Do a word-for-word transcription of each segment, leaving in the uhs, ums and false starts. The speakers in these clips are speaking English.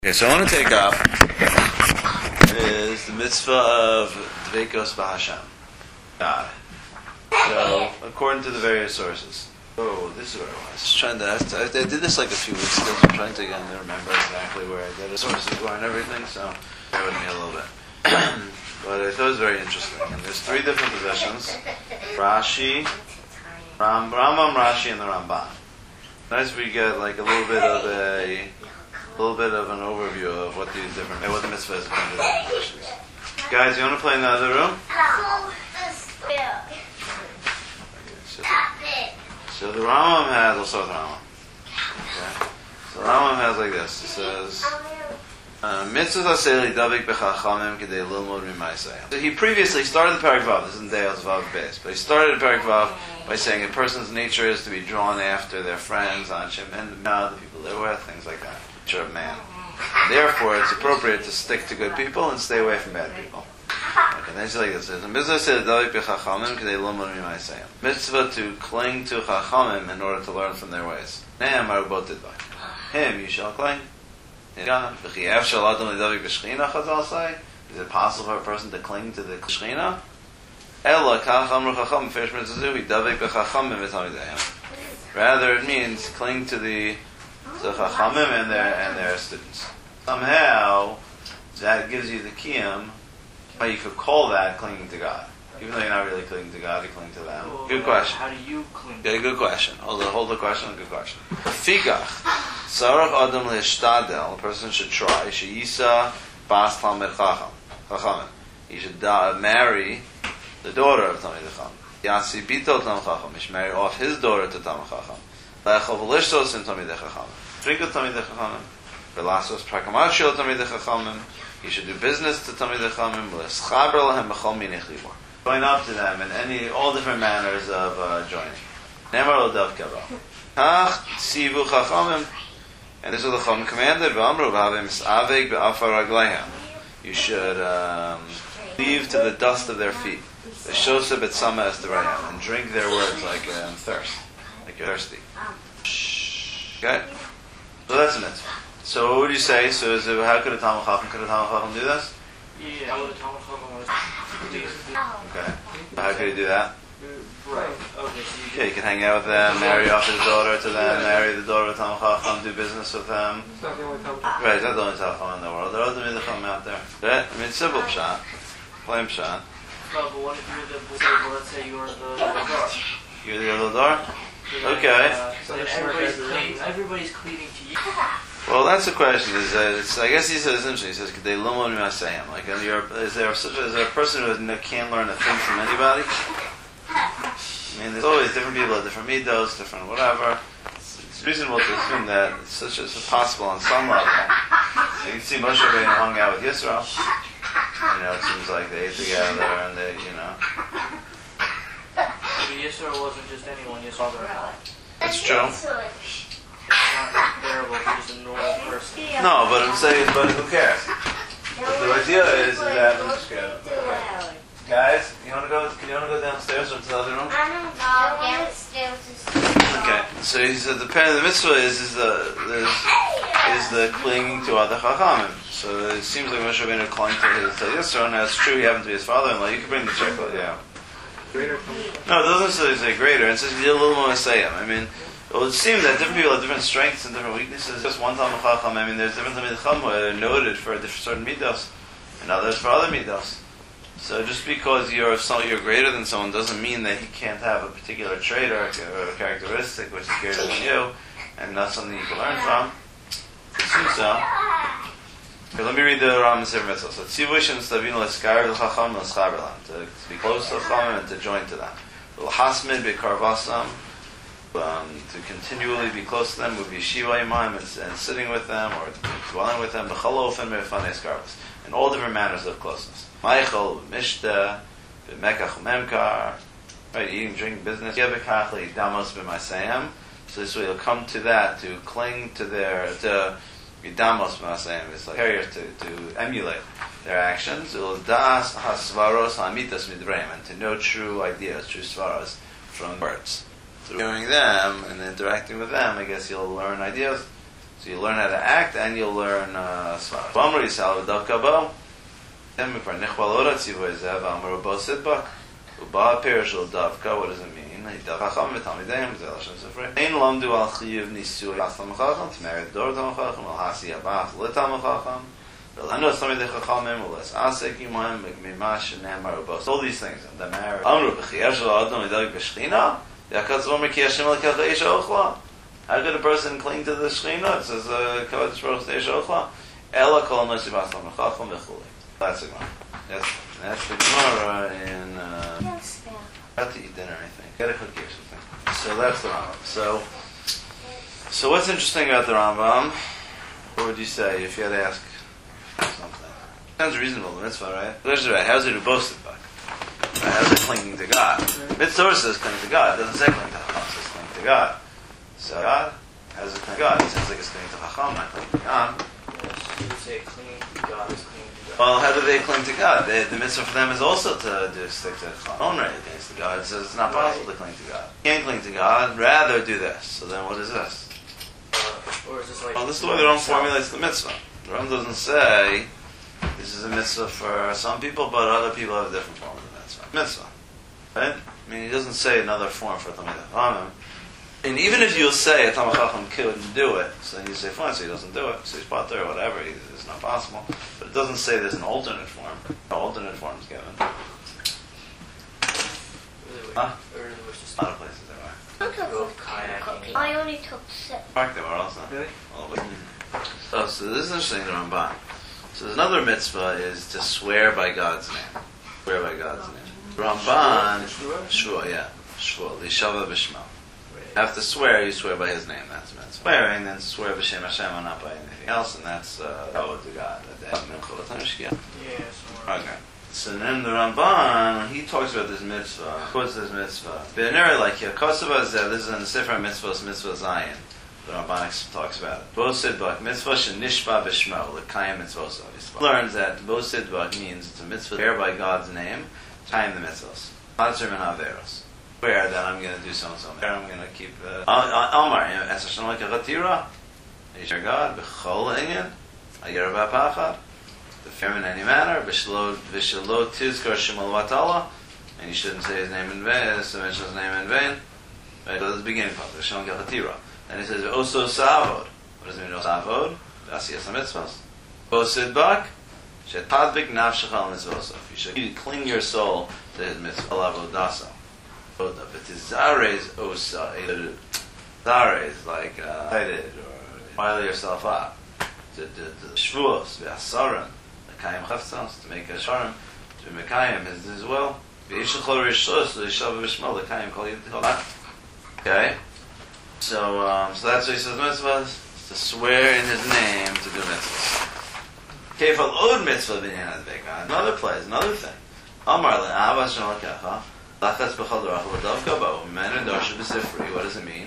Okay, so I want to take up is the mitzvah of Dveikos B'Hashem, God. So, according to the various sources. Oh, this is where I was. Trying to, I, I did this like a few weeks ago, so I'm trying to again to remember exactly where I did the sources were and everything, so bear with me a little bit. But I thought it was very interesting. And there's three different positions. Rashi, Ram, Rambam, Rashi, and the Ramban. Nice if we get like a little bit of a A little bit of an overview of what these different, what the mitzvah is according to the positions. Guys, you want to play in the other room? Okay, so, so the Rambam has, I'll start with the Rambam. Okay. So the Rambam has like this. It says, Mitzvah aseli davik b'chachamim k'dei lilmod mimaisayim. So he previously started the Parak Vav, this is in Deos Vav Beis, but he started the Parak Vav by saying a person's nature is to be drawn after their friends, Anshim, and the people they're with, things like that. Of man. Therefore, it's appropriate to stick to good people and stay away from bad people. Okay, then it's like this: mitzvah to cling to chachamim in order to learn from their ways. Him you shall cling. Is it possible for a person to cling to the Shechina? Rather, it means cling to the So Chachamim and their and their students. Somehow that gives you the kiyum. But you could call that clinging to God, even though you're not really clinging to God. You cling to them. Well, good question. How do you cling? Yeah, good question. Hold the hold the question. Good question. Fikach sarach adam leishtadel. A person should try. Sheisa bas talmid chacham. Chachamim. He should da- marry the daughter of talmid chacham. Yasi bito talmid chacham. He should marry off his daughter to talmid chacham. Lechol v'lishtos in talmid chacham. Drink of Talmidei Chachamim. Velasos prakamashil Talmidei Chachamim. You should do business to Talmidei Chachamim. L'schaber lahem b'chol minei chibur. Join up to them in any, all different manners of uh, joining. Nemar lo dav karo. Hach tzivu Chachamim. And this is the Chachamim commanded. V'amru v'havim mis'aveg b'afar ragleihem. You should um, leave to the dust of their feet. V'shosa b'tzama esderayim. And drink their words like um, thirst. Like you're thirsty. Okay? So that's a mitzvah. So what would you say? So is it, how could a Talmud Chacham, could a Talmud Chacham do this? Yeah, how would a Talmud Chacham do this? Okay. How could he do that? Right. Okay, so you, yeah, you can hang out with them, marry off his daughter to them, marry the daughter of Talmud Chacham, do business with them. It's not the only Talmud Chacham. Right, it's not the only Talmud Chacham in the world. There are other Talmud Chacham out there. Right? I mean, simple pshat. Plain pshat. No, but what if you're the, well, let's say you're the Ladar. You're the Ladar? Okay. Uh, so everybody's, clean, everybody's cleaning to you. Well, that's the question. Is that it's, I guess he says interesting. He says, "Could they learn what I say?" Like, you're, is there such a, is there a person who can't learn a thing from anybody? I mean, there's always different people at different midos, different whatever. It's, it's reasonable to assume that it's such as possible on some level. You can see Moshe Rabbeinu hung out with Yisro. You know, it seems like they ate together and they, you know. But Yisro wasn't just anyone. Yisro was That's true. not comparable to just a normal person. No, but I'm saying, but who cares? But the idea is, is that I'm just kidding. Okay. Guys, you want to go? Can you want to go downstairs or to the other room? I don't know. Downstairs. Okay. So he said the pen the mitzvah is is the is, is the clinging to other chachamim. So it seems like Moshe Rabbeinu clung to his to Yisro, and it's true he happened to be his father-in-law. You can bring the check, yeah. Greater. No, it doesn't say, say greater. It says a little more sayim. I mean. It would seem that different people have different strengths and different weaknesses. Just one Talmud Chacham, I mean, there's different Talmid Chacham who are noted for different certain midos, and others for other midos. So just because you're so, you're greater than someone doesn't mean that he can't have a particular trait or a, or a characteristic which is greater than you, and not something you can learn from. It seems so. Okay, let me read the Rambam Sefer Mitzvah. So tzivush and stavino l'skar l'chacham l'schaber lam, to be close to Chacham and to join to them. L'hasmid bekarvasam. Um, to continually be close to them would be shiva imam and, and sitting with them or dwelling with them in all different manners of closeness. Meichel, mishta, b'mekach u'memkar, right, eating, drinking, business. Yevekachli damos b'masayim. So this way you'll come to that, to cling to their, to damos b'masayim. It's like carriers to, to emulate their actions. It'll das hasvaros hamitas midreim, and to know true ideas, true svaros from words. Through hearing them and interacting with them, I guess you'll learn ideas. So you learn how to act, and you'll learn uh, svara. V'amru yisal v'dav kabo. Then for nichbal ora tzivu ezev amru bo sidbak. Uba perishal davka. What does it mean? Dav chacham v'talmideim zel Hashem sefrei. Ein lamdu al chiyuv nisu bas tamachacham. Tmered dor tamachacham. Al hasi abach le tamachacham. V'lanu tamidei chachamim ules asek imaim mimash nemar ubos. All these things. The marriage. Amru b'chiyah shel adam idag b'shchina. Yakatz v'omer ki Hashem l'kach le'esh ochla. How could a person cling to the Shekhinah? It says, Kavod Baruch Hu Eish Ochla. Ela kol nosi bas tamachacham v'chulei. That's the Gemara. That's, that's the Gemara in... Uh, about to eat dinner, I think. Get a cookie or something. So that's the Rambam. So, so what's interesting about the Rambam? What would you say if you had to ask something? Sounds reasonable, the mitzvah, right? There's right. How's it boasted by? Right? How's it clinging to God? Mitzvah says clinging to God. It doesn't say clinging to God. It says clinging to God. So God, how does it cling to God? It sounds like it's clinging to Chacham, not clinging to God. Yes, you would say clinging to God is clinging to God. Well, how do they cling to God? They, the mitzvah for them is also to do stick to Chacham right against the God. It says it's not possible to cling to God. You can't cling to God, rather do this. So then what is this? Uh, or is this like... Well, this is the way the Ram formulates the mitzvah. The Ram doesn't say this is a mitzvah for some people, but other people have a different form of the mitzvah. Mitzvah. Right? I mean, he doesn't say another form for Talmidei Chachamim. And even if you'll say a Talmid Chacham couldn't do it, so then you say, fine, so he doesn't do it, so he's pater or whatever, it's not possible. But it doesn't say there's an alternate form. No alternate form is given. Really, Huh? Or really wish to A lot of places there are. go kayaking. I only took six. Mark there, where else? Not? Really? Oh, wait. Oh, so this is interesting, the Ramban. So there's another mitzvah is to swear by God's name. Swear by God's name. The Ramban, Shua, yeah. Shua, Lishava B'Shma. You have to swear, you swear by his name, that's mitzvah. Swearing, then swear b'Shem Hashem and not by anything else, and that's uh, Kavod to God. Yeah, somewhere. Okay. So then the Ramban, he talks about this mitzvah, quotes this mitzvah. B'neri like here, Kosova Zeh, this is in the Sefer Mitzvahs, Mitzvah Zayin. The Ramban talks about it. Bo Sidbak, mitzvah shenishba b'Shmo, l'kayim mitzvos. Learns that Bo Sidbak means it's a mitzvah swear by God's name, time the mitzvos. Matzir min haveros. Swear that I'm going to do so and so. I'm going to keep. Almar, as Hashem like a chatira, Yishar God, b'chol inyan, ayir b'apachad, the firm in any manner, b'shlo v'shlo tizkar shemal vatala, and you shouldn't say his name in vain. So mention his name in vain. Right, so that's the beginning part. Hashem like a chatira. And he says oso savod. What does it mean? Oso savod? Asiyas mitzvahs. Bosid bak. Shetadbik nafshecha al mitzvosov. You should cling your soul to his mitzvah. Avodasa. But Tizare is osa. Tizare is like excited or file yourself up. The shvuos, the asarim, the kayim chaftzos, to make a sharim, to be mekayim is as well. The ishachol rishos, the ishav v'shmal, the kayim kol yidchol. Okay? So, um, so that's what he says mitzvahs, to swear in his name to do mitzvahs. Kefal od mitzvah b'nyan adveka. Another place, another thing. Amar le'ava shem l'kecha. What does it mean?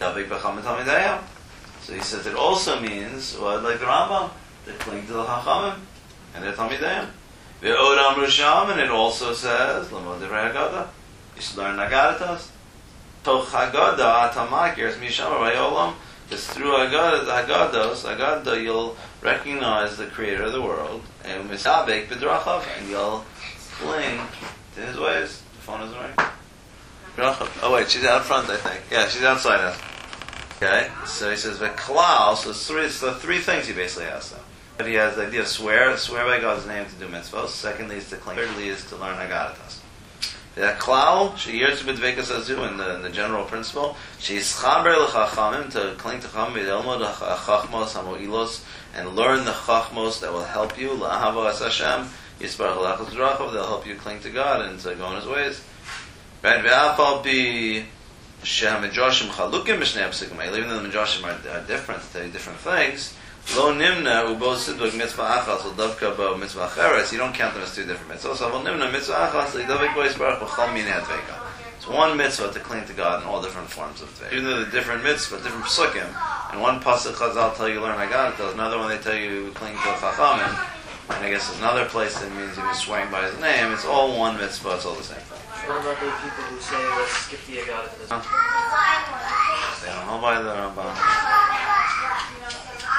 So he says it also means, well, like the Rambam, they cling to the Chachamim and their Talmidayim. And it also says, you should learn Nagadatas. Toch Haggadah Atamakir Mishamar Vayolam. Because through Haggados, Haggadah, you'll recognize the Creator of the world, and Misabek B'drachav, and you'll cling to His ways. Phone is ringing. Oh wait, she's out front, I think. Yeah, she's outside now. Okay, so he says v'klal. So three, so three things he basically has them. But he has the idea of swear, swear by God's name to do mitzvahs. Secondly, is to cling. Thirdly, is to learn agadatas. The klal she'yirtzu b'dvekas azu in the in the general principle. She's chaber l'chachamim to cling to chachamim v'delmod chachmos hamoilos and learn the chachmos that will help you la'ahava es Hashem. They'll help you cling to God and to go in His ways. Right? Even though the Midrashim are, are different, they tell you different things. Lo nimna ubo sidbuk mitzvah achas or davka bo mitzvah acheres. You don't count them as two different mitzvahs. So lo nimna mitzvah achas lidavik bo yisbarach b'chol minei adveka. It's one mitzvah to cling to God in all different forms of dveka. Even though they're different mitzvah, different psukim. And one pasuk Chazal tell you learn Haggadah, another one they tell you cling to Chachamim. And I guess there's another place that means even swearing by his name. It's all one mitzvah. It's all the same thing. What about the people who say, let's skip the Agadatas? Huh? They don't hold by the Rambam.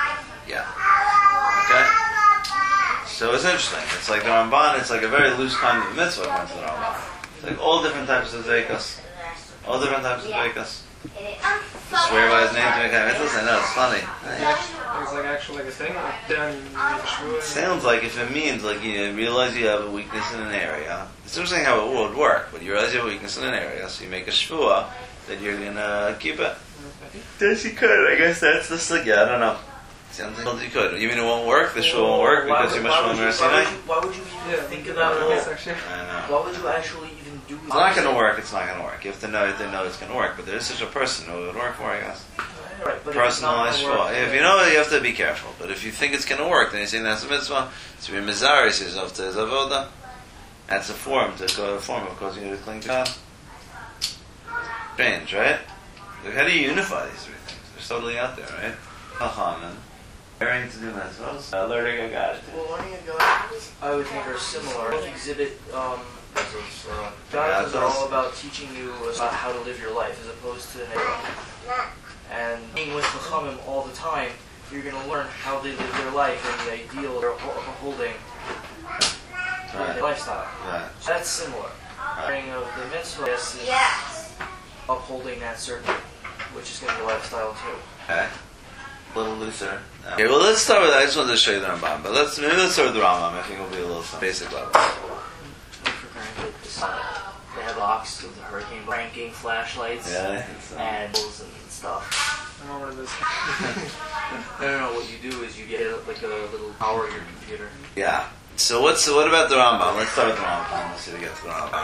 So it's interesting. It's like the Ramban. It's like a very loose kind of mitzvah according to the Ramban. It's like all different types of dveikus, all different types of dveikus. Swear by his name to make a mitzvah. I know it's funny. It's like actually like a thing. Like then you It sounds like if it means like you realize you have a weakness in an area. It's interesting how it would work, but you realize you have a weakness in an area, so you make a shvua that you're gonna keep it. Yes, you could. I guess that's the sugya. I don't know. Sounds like you could. You mean it won't work? The shvua won't work Why because would- you're why much would more you- mercy why would night? you- Why would you even Yeah, think about it? Yes, all? actually. I know. Why would you actually even do It's not going to work. It's not going to work. You have to know. They know it's going to work. But there is such a person who it would work for. I guess. Right, but if it's not Personalized gonna shvua. work, If you know, you have to be careful. But if you think it's going to work, then you're saying that's a mitzvah. So you're mizaris yourself to his avoda. That's a form to go a form of causing you to cling to God. Strange, right? Like, how do you unify these three things? They're totally out there, right? Chachamim, daring to do mitzvahs, uh, learning a God. Well, learning a God, I would think, are similar. Both exhibit um, uh, God is all about teaching you about how to live your life, as opposed to and being with Chachamim all the time. You're going to learn how they live their life and the ideal they're upholding in Right. their lifestyle. Right. So that's similar. Learning of the mitzvah is Yes. upholding that certain, which is going to be lifestyle too. Okay. A little looser. Okay, well, let's start with, I just wanted to show you the Rambam, but let's, maybe let's start with the Rambam. I think it'll be a little basic level. Take for granted this, uh, they have a box with the hurricane ranking flashlights Yeah, it's, uh, and balls and stuff. I don't know what it is. I don't know, what you do is you get like a little power in your computer. yeah. So what's, what about the Rambam? Let's start with the Rambam. Let's see if we get to the Rambam.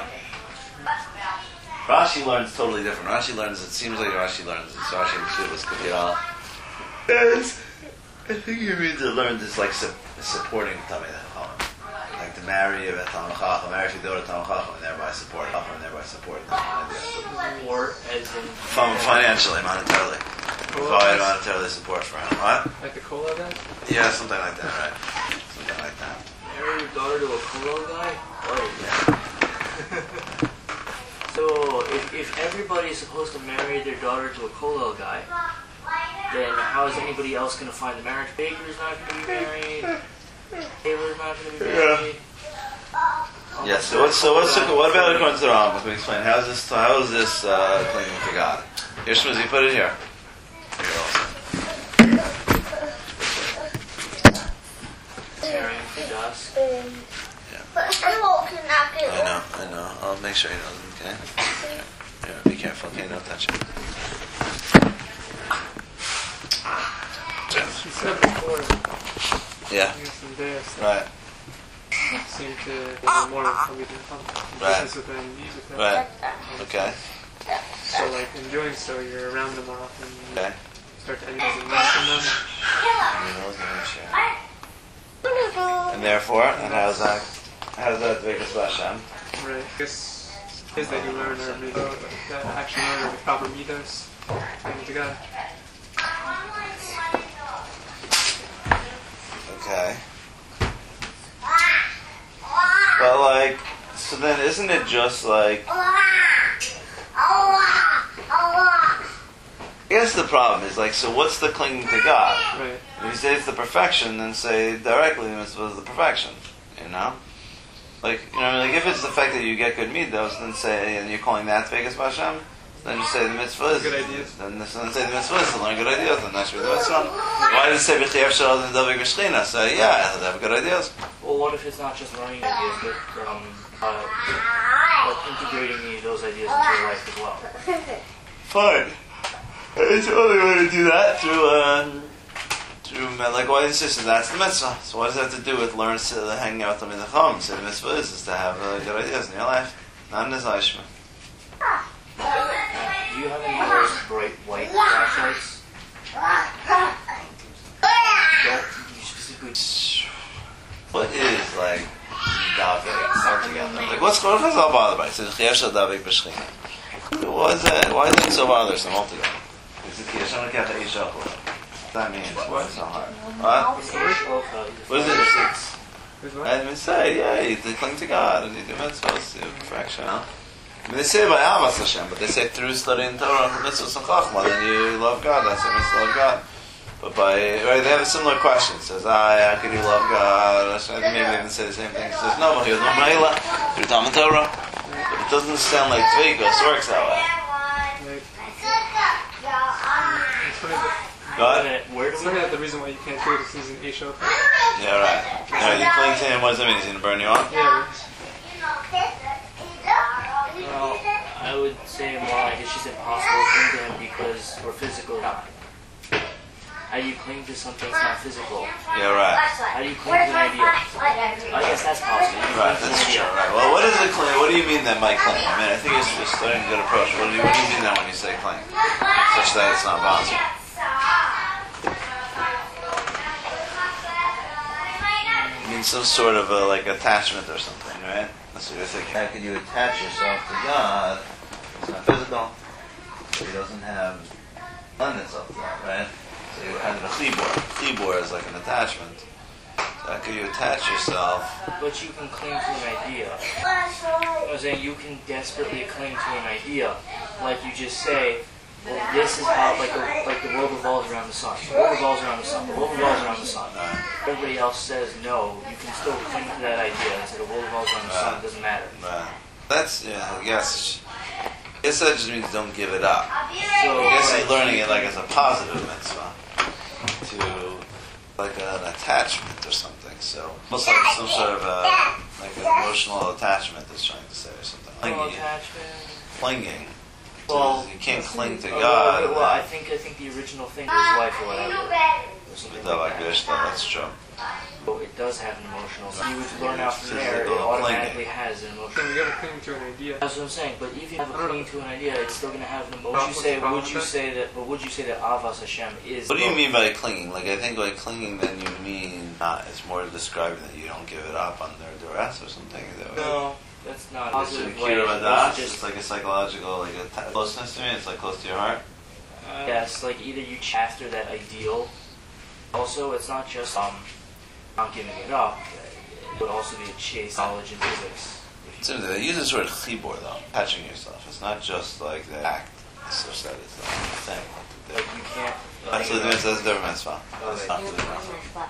Rashi learns totally different. Rashi learns, it seems like Rashi learns, it's Rashi and Shuvas Kafir. Yes. I think he means to learn this like su- supporting Tamei Chacham. Like to marry a Tamei Chacham, marry if you do a Tamei Chacham, and thereby support Chacham, and thereby support them. Or as in From financially, monetarily. Provide monetarily support for him. What? Like the cola guy? Yeah, something like that, right? Something like that. marry your daughter to a Kolo guy? Oh, Yeah. So if, if everybody is supposed to marry their daughter to a Kolo guy, then how is anybody else going to find the marriage? Baker's not going to be married. Taylor's not going to be married. Yeah. So what's so what's the, what about according to the Rambam? Can we explain how is this how is this uh, clinging to God? Here, Shmuzi, put it here. Here also. Marrying to dusk. I know, I know. I'll make sure he doesn't. Okay. Here, here, be careful. Okay, don't touch it. She said before, Yeah. I guess in days, Right. seem to be more than we can come. Right. This is within music. Right. Okay. So like in doing so, you're around them more often. You Okay. start to emulate and learn from them. And therefore, and how's that? How's that Vegas Hashem? Right. I guess things that you learn are maybe that actually learn the proper mitos. Thank to God. Okay. But like, so then isn't it just like? I guess the problem is like, so what's the clinging to God? Right. If you say it's the perfection, then say directly the mitzvah is the perfection. You know, like you know, like if it's the fact that you get good midos, then say, and you're calling that Vegas Hashem, then you say the mitzvah is Good ideas. Then, then say the mitzvah is to learn good ideas, and that's really the mitzvah. Why does it say b'chiyaf shel and davik b'shchina? Say yeah, I have to have good ideas. Well, what if it's not just learning ideas, but um, uh, but integrating those ideas into your life as well? Fine. It's the only way to do that through, um, through like why insist that's the mitzvah. So what does that have to do with learning to hang out with them in the chum? So the mitzvah is, is to have uh, good ideas in your life, not in the zayishma. Do you have any of those bright white flashlights? Don't you specifically? What is like davik altogether? Like what's what is all bothered by? It says chiyasha davik b'shchina. Why is that? Why is it so bothersome altogether? It's chiyasha kacha ishach. What that means? Why is it so hard? What? What is it? Is what? I didn't say, yeah, you cling to God and you do mitzvahs to perfection. Huh? I mean, they say by Avas Hashem, but they say through studying Torah and mitzvahs and Chachma, then you love God. That's the mitzvah of God. But by right, they have a similar question. It says, "Ah, how can you love God?" I think maybe they even say the same thing. It says, "No, but you're Mela through Talmud Torah." But it doesn't sound like Tzveikos works that way. Like, it's funny that, God? Where do it's we funny that the reason why you can't do it is he's an Isha. Yeah, right. No, you cling to him. What does that mean? He's going to burn you up? Yeah. Well, I would say more like it's just impossible to cling to him because we're physical. How do you cling to something that's not physical? Yeah, right. How do you cling to an idea? I guess that's possible. You Right, cling to an that's true. idea. Right. Well, what is a cling? What do you mean then by cling? I mean, I think it's just starting to good approach. What do you, what do you mean then when you say cling? Such that it's not possible. You mean some sort of a, like attachment or something, right? That's what you're thinking. How can you attach yourself to God? It's not physical. So he doesn't have lend itself to that, right? So you're kind of a chibur. Chibur is like an attachment. So how can you attach yourself? But you can cling to an idea. I was saying you can desperately cling to an idea. Like you just say, well, this is how, like the, like the world revolves around the sun. The world revolves around the sun. The world revolves around the sun. Everybody else says no. You can still cling to that idea and say the world revolves around the sun. It doesn't matter. Right. That's, yeah, I guess. I guess that just means don't give it up. So, I guess like, he's learning it like as a positive mitzvah. To, like an attachment or something. So, almost like some sort of a, like an emotional attachment is trying to say or something. Well, Clinging. attachment. Clinging. Well, So you can't cling to Oh, God. well, well, I think I think the original thing was wife or whatever. Or something Without like like that. this, that's true. So it does have an emotional. So you would learn out from It's there. It physical automatically clinging. has an So emotional. we gotta cling to an idea. That's what I'm saying. But if you have a clinging to an idea, it's still going to have an emotion. Well, Would you say? what's the Would you problem say that? But would you say that Avas Hashem is? What do you both? mean by clinging? Like, I think by clinging, then you mean not. It's more describing that you don't give it up under duress or something. Is that what No, that's not a It's a positive way. kira It's badas. just It's like a psychological, like a t- closeness to me. It's like close to your heart. yes, like either you ch- after that ideal. Also, it's not just um not giving it up. It would also be a chase knowledge and physics. If So they use this word chibur though, attaching yourself. It's not just like the act. It's such that it's like a thing. you, like you can't. That's the that's a different mitzvah. Oh, That's wait. not the mitzvah.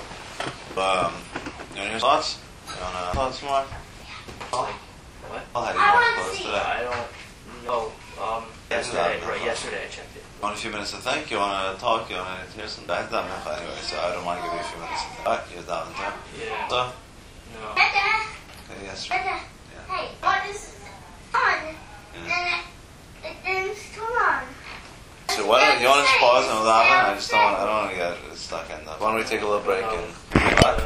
But um, you want to hear thoughts? You want to thoughts more? Like what? Well, how do you want to close today? I don't know. Um, yesterday, right? Yesterday I checked it. Want a few minutes to think? You want to talk? You want to hear some? I've done enough anyway, so I don't want to give you a few minutes to think. Alright, you're done. Yeah. So, No. okay, yes. Hey, what is on? Then it's too long. So why don't you want to just pause and allow it? I just don't want. I don't want to get stuck in that. Why don't we take a little break and? What?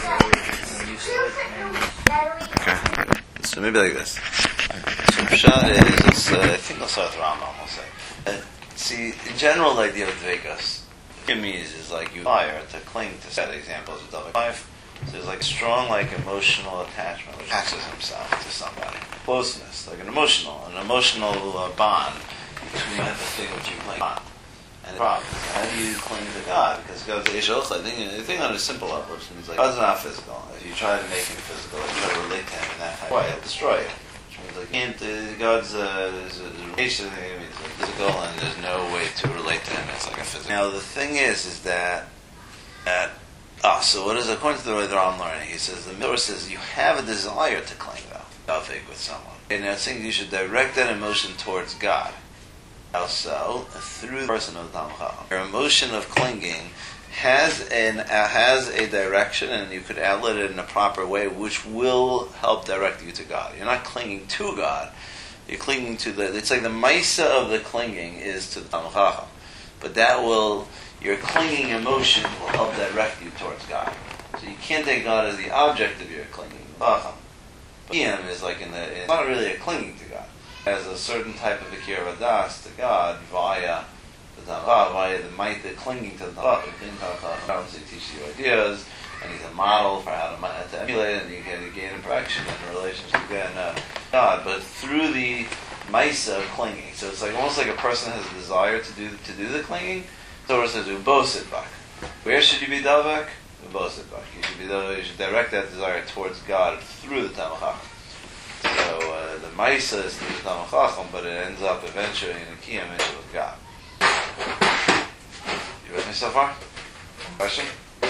Okay. So maybe like this. So Pshat is, it's, uh, I think I'll start with Rambam, I'll say. Uh, see, the general idea of Dveikus, it means is like you fire to cling to set examples of Dveikus life. So there's like strong like emotional attachment, which attaches himself to somebody. Closeness, like an emotional, an emotional uh, bond between the thing which you cling on. And the problem is, how do you cling to God? Because God's the Eish Ochad. I think, I think on a simple level, which means like God's not physical. If you try to make him physical, if you try to relate to him in that kind of way, he'll destroy you. Which means like can't, uh, God's uh, is, is, is, is physical, and there's no way to relate to him. It's like a physical. Now the thing is, is that that ah, so what is according to the way that I'm learning? He says the Torah says you have a desire to cling though, Davik with someone, and I think you should direct that emotion towards God. Also, through the person of the Talmud Chacham, your emotion of clinging has an uh, has a direction, and you could outlet it in a proper way, which will help direct you to God. You're not clinging to God; you're clinging to the. It's like the Maisa of the clinging is to the Talmud Chacham, but that will your clinging emotion will help direct you towards God. So you can't take God as the object of your clinging. Chacham, but him is like in the. It's not really a clinging to God. As a certain type of akira vadas to God via the Tanakh, via the might, the clinging to the Tanakh. In Tanakh, he teaches you ideas, and he's a model for how to, to emulate it, and you can gain interaction and relationship again uh, God. But through the maisa of clinging, so it's like almost like a person has a desire to do to do the clinging. So it says ubosid bak. Where should you be davak? Ubosid bak. You should be davak, you should direct that desire towards God through the Tanakh. So uh, the Maisa is through the Talmud Chacham, but it ends up eventually in a Kiyam issue with God. You with me so far? Question?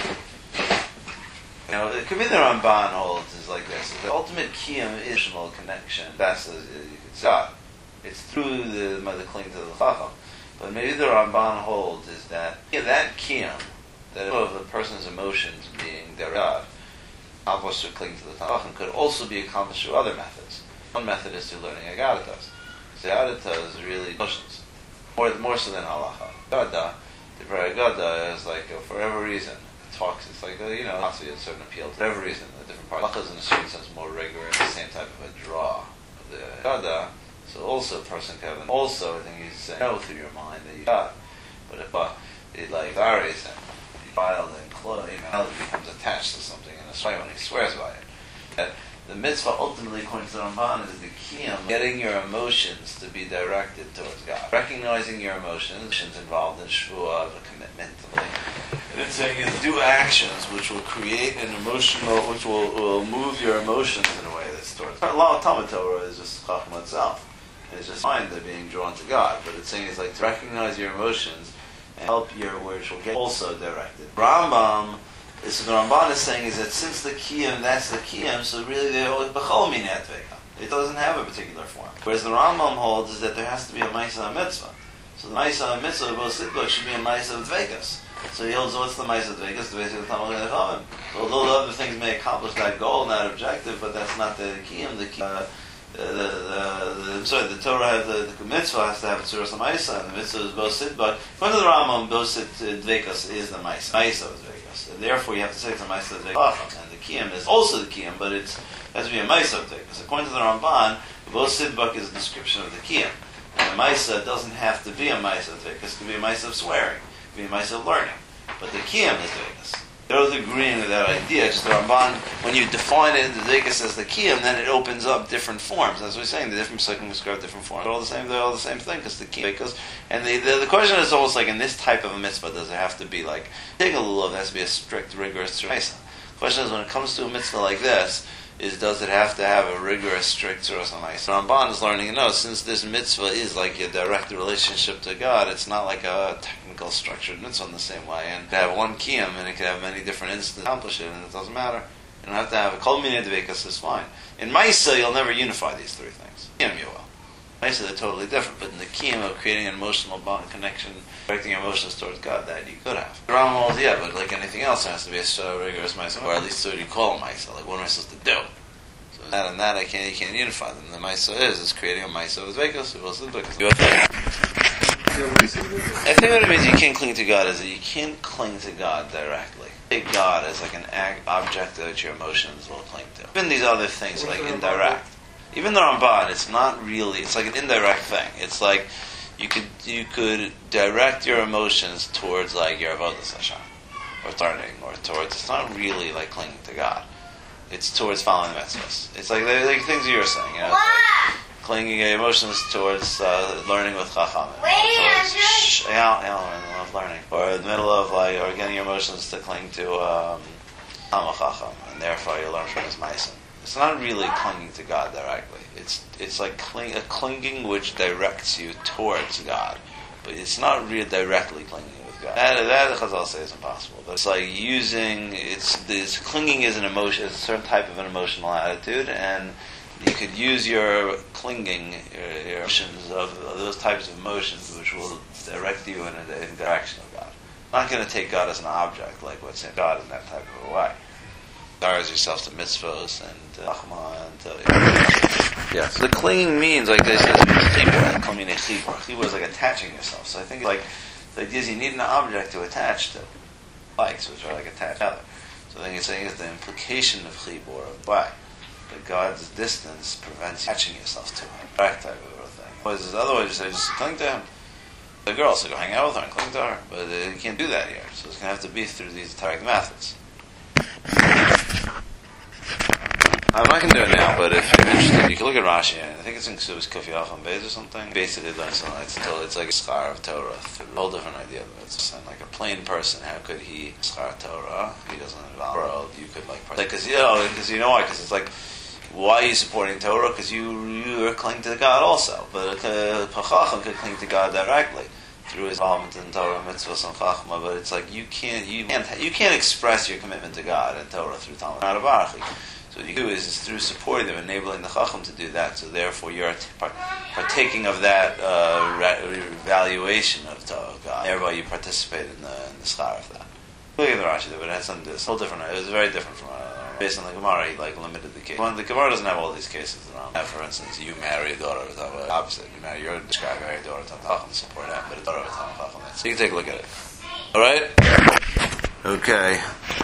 You know, it could be the Ramban holds is like this. The ultimate kiyum is emotional connection. That's the, you could say God. It's through the the cling to the chacham. But maybe the Ramban holds is that yeah, that kiyum, that of the person's emotions being their God, accomplished to cling to the chacham, could also be accomplished through other methods. One method is through learning agadatas. The agadatas is really emotions, more more so than halacha. Gada, the prayer Gada is like uh, for whatever reason. Talks, it's like, uh, you know, obviously a certain appeal to every reason, a different part. Halacha is in a certain sense more rigorous, the same type of a draw of the Gada. So also a person can have, also I think he's saying, know through your mind that you got. But if uh, it like varies and the child and clothes, you know, it becomes attached to something in a way when he swears by it. That the mitzvah ultimately, according to the Ramban, is the kiyum, getting your emotions to be directed towards God. Recognizing your emotions, emotions involved in shvuah, of a commitment to like, and it's saying is do actions which will create an emotional, which will, will move your emotions in a way that's towards God. A lot of Talmud Torah is just chachma itself. It's just mind that being drawn to God. But it's saying it's like to recognize your emotions and help your which will get also directed. Rambam, is the Ramban is saying is that since the kiyum, that's the kiyum, so really they always b'chol min yatveka. It doesn't have a particular form. Whereas the Rambam holds is that there has to be a ma'isa mitzvah. So the ma'isa mitzvah of Bosidbuk should be a ma'isa of dvekas. So he holds, what's the ma'isa of dvekas? The basic Talmud Chachamim. Although the other things may accomplish that goal, that objective, but that's not the kiyum. The kiyum. Uh, the, the, the, I'm sorry, the Torah has the, the mitzvah has to have a tzuras ma'isa, and the mitzvah is Bosidbuk. According to the Rambam, Bosid dvekas is the ma'isa. Ma'isa of dvekas. And therefore, you have to say it's a ma'isa of dvekas. And the kiyum is also the kiyum, but it's, it has to be a ma'isa of dvekas. According to the Ramban, Bosidbuk is a description of the kiyum. And the ma'isa doesn't have to be a ma'isa of dvekas. It could be a ma'isa of swearing. It could be a ma'isa of learning. But the kiyum is dvekas. They're both agreeing with that idea. Just the Ramban, when you define it in the dvekas as the kiyum, then it opens up different forms. As we're saying, the different psukim describe different forms. They're all the same. They're all the same thing because the kiyum. Because and the, the the question is almost like in this type of a mitzvah, does it have to be like take a lulav? It has to be a strict, rigorous tzura. The question is when it comes to a mitzvah like this, is does it have to have a rigorous, strict tzura? The Ramban is learning to know since this mitzvah is like a direct relationship to God, it's not like a technical structured mitzvah in the same way. And to have one kiyum and it can have many different instances to accomplish it, and it doesn't matter. You don't have to have a kol minei dvekas is fine. In Maisa, you'll never unify these three things. Kiyum, you will. Maisa, they're totally different. But in the kiyum of creating an emotional bond connection, directing your emotions towards God, that you could have. The Rambam holds, yeah, but like anything else, there has to be a so rigorous Maisa, or at least so you call a Maisa. Like, what am I supposed to do? So that and that, I can't, you can't unify them. The Maisa is, is creating a Maisa of dvekas, it was the dvekas. I think what it means you can't cling to God is that you can't cling to God directly. Take God as like an ag- object that your emotions will cling to. Even these other things, like indirect. Even the Ramban, it's not really, it's like an indirect thing. It's like you could you could direct your emotions towards like your avodas Hashem, or learning, or towards, it's not really like clinging to God. It's towards following the mitzvahs. It's like, like things you were saying, you know, it's like clinging your emotions towards uh, learning with chacham, towards shh, yeah, yeah, love learning, or in the middle of like, or getting your emotions to cling to um, chacham, and therefore you learn from his ma'asim. It's not really clinging to God directly. It's it's like cling, a clinging which directs you towards God, but it's not really directly clinging with God. That that Chazal say is impossible. But it's like using it's this clinging is an emotion, is a certain type of an emotional attitude, and you could use your clinging, your, your emotions of, of those types of emotions, which will direct you in a, in the direction of God. I'm not going to take God as an object, like what's in God in that type of a way. Guards yourself to mitzvahs and achma and uh, yes. The clinging means, like they say, chibur. Chibur is like attaching yourself. So I think like the idea is you need an object to attach to, likes, which are like attached together. So I think it's saying is the implication of chibur of by. But God's distance prevents you attaching yourself to him. That type of a thing. Otherwise, otherwise you say just cling to him. The girl, so go hang out with her and cling to her. But uh, you can't do that here. So it's going to have to be through these direct methods. I'm not going to do it now, but if you're interested, you can look at Rashi, and I think it's in Ksubas Kufi Alchan Beis or something. Basically, learn something. It's, until it's like a schar of Torah. It's a whole different idea of it. It's like a plain person. How could he schar Torah? He doesn't involve the world. You could like, because you know, because you know why? Because it's like, why are you supporting Torah? Because you you are clinging to God also. But a Chacham could cling to God directly. through his involvement in Torah, mitzvahs, and chachma, but it's like you can't you can't you can't express your commitment to God and Torah through Talmud Barachi. So what you do is, is through supporting them, enabling the chacham to do that. So therefore, you're partaking of that uh, re- evaluation of Torah God. Thereby, you participate in the, in the schar of that. Look at the Rashi there, but it had something to do. It's a whole different. It was very different from uh, based on the Gemara. He like limited the case. Well, the Gemara doesn't have all these cases around. Have, for instance, you marry a daughter of the opposite. You marry your describe marry a daughter of the chacham, support that, but a daughter of the chacham. So you can take a look at it. All right. Okay.